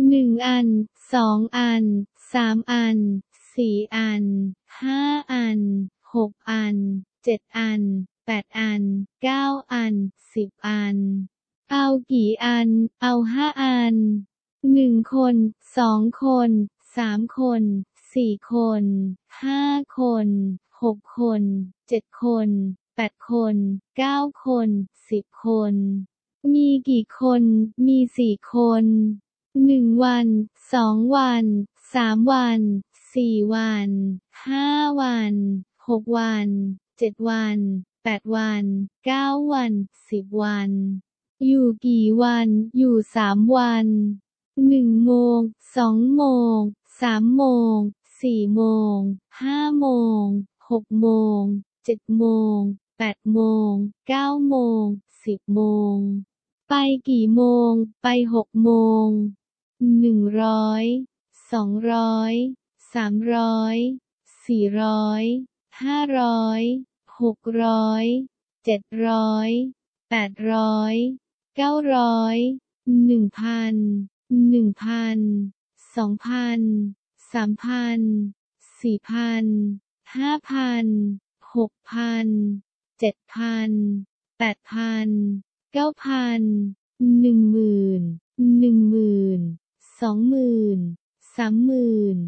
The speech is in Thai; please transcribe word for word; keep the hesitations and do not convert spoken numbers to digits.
หนึ่งอันสองอันสามอันสี่อันห้าอันหกอันเจ็ดอันแปดอันเก้าอันสิบอันเอากี่อันเอาห้าอันหนึ่งคนสองคนสามคนสี่คนห้าคนหกคนเจ็ดคนแปดคนเก้าคนสิบคนมีกี่คนมีสี่คนหนึ่งวันสองวันสามวันสี่วันห้าวันหกวันเจ็ดวันแปดวันเก้าวันสิบวันอยู่กี่วันอยู่สามวันหนึ่งโมงสองโมงสามโมงสี่โมงห้าโมงหกโมงเจ็ดโมงแปดโมงเก้าโมงสิบโมงไปกี่โมงไปหกโมงหนึ่งร้อยสองร้อยสามร้อยสี่ร้อยห้าร้อยหกร้อยเจ็ดร้อยแปดร้อยเก้าร้อยหนึ่งพันหนึ่งพันสองพันสามพันสี่พันห้าพันหกพันเจ็ดพันแปดพันเก้าพันหนึ่งหมื่นหนึ่งหมื่นสองหมื่นสามหมื่น